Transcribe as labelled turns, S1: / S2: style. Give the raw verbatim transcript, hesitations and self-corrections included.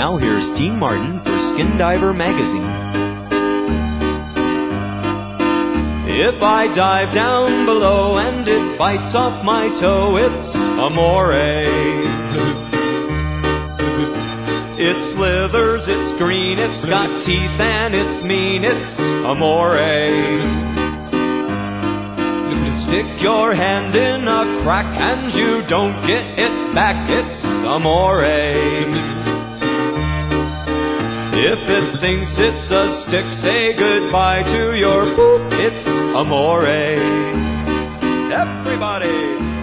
S1: now here's Dean Martin for Skin Diver Magazine. If I dive down below and it bites off my toe, it's amore. It slithers, it's green, it's got teeth and it's mean, it's amore. Stick your hand in a crack and you don't get it back, it's amore. If it thinks it's a stick, say goodbye to your poop, it's amore. Everybody!